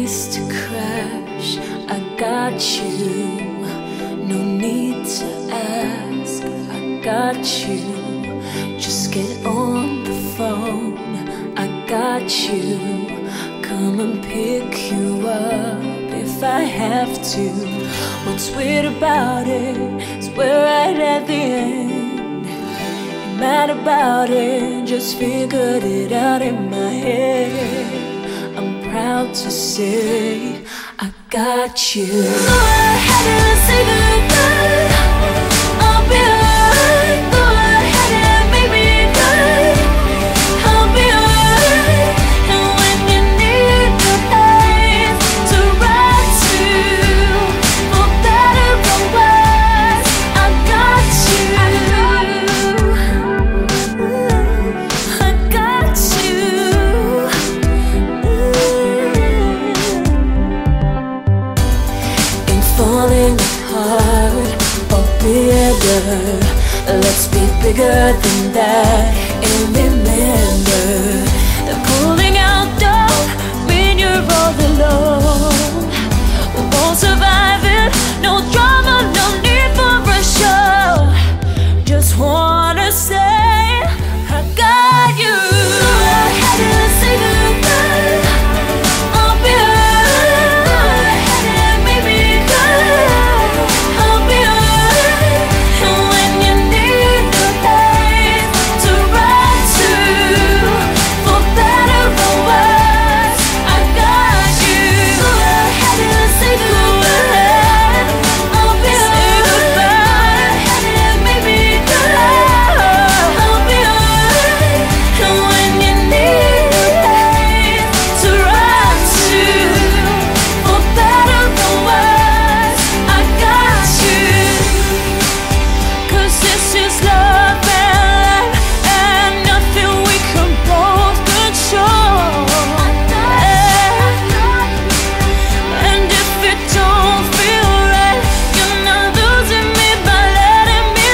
place to crash. I got you, no need to ask. I got you, just get on the phone. I got you, come and pick you up if I have to. What's weird about it is we're right at the end. Ain't mad about it, just figured it out in my head. I'm proud to say I got you. Go ahead and say goodbye. I'll be alright. Go ahead and make me cry. I'll be alright. And when you need the place to run to, for better or worse, I got you. I got you. Falling apart or bitter, let's be bigger than that. And remember that pulling out don't mean you're all alone. We won't survive it, no drama, no need for a show. Just wanna say I got you. Go ahead and say goodbye. I'll be alright. Go ahead and make me cry. I'll be alright. And when you need the place to run to, for better or worse, I got you. Go ahead and say goodbye. I'll be alright. Go ahead and make me cry. I'll be alright. And when you need the place to run to, for better or worse, I got you. 'Cause this is love and life, and nothing we can both control. And if it don't feel right, you're not losing me by letting me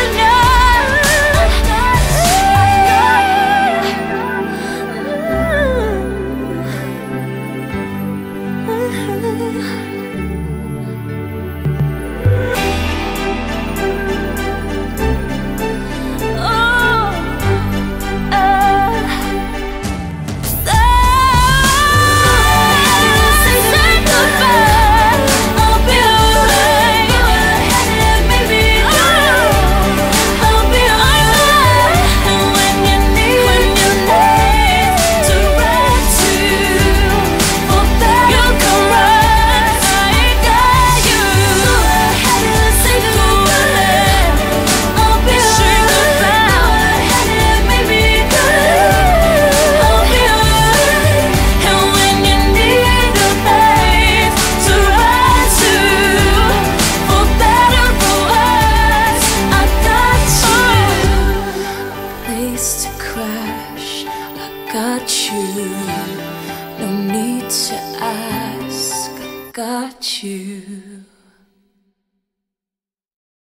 to crash. I got you, no need to ask. I got you.